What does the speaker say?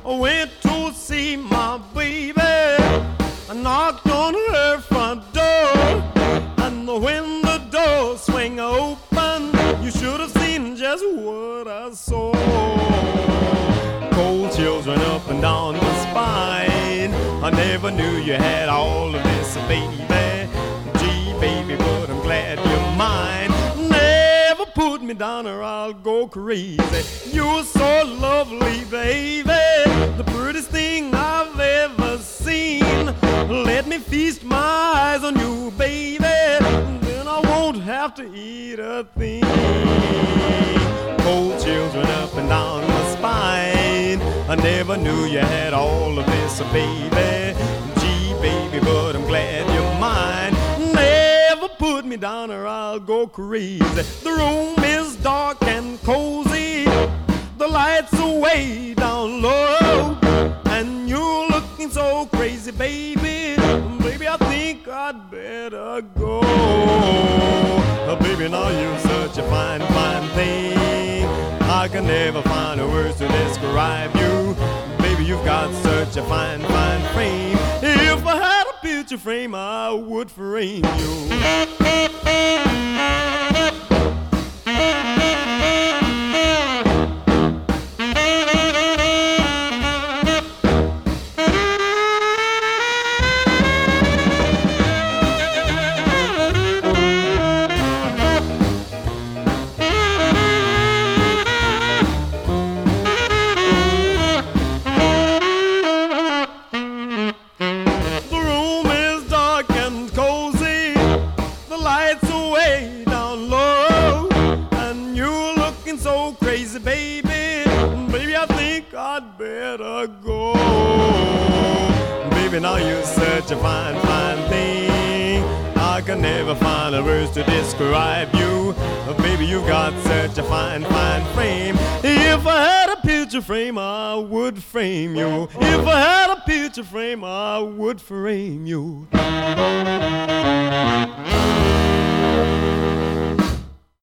I went to see my baby. I knocked on her front door, and when the door swung open, you should have seen just what I saw. Cold chills run up and down my spine. I never knew you had all of this, baby. Gee, baby, but I'm glad you're mine. Never put me down or I'll go crazy. You're so lovely, baby, the prettiest thing I've ever seen. Let me feast my eyes on you, baby, then I won't have to eat a thing. Cold chills run up and down my spine. I never knew you had all of this, baby. Gee, baby, but I'm glad you're mine. Never put me down or I'll go crazy. The room is dark and cozy, the lights are way down low, and you're looking so crazy, baby. Baby, I think I'd better go. Baby, now you're such a fine, fine thing. I can never find the words to describe you. Baby, you've got such a fine, fine frame. If I had a picture frame, I would frame you. Now you're such a fine, fine thing. I can never find the words to describe you. Baby, you got such a fine, fine frame. If I had a picture frame, I would frame you. If I had a picture frame, I would frame you.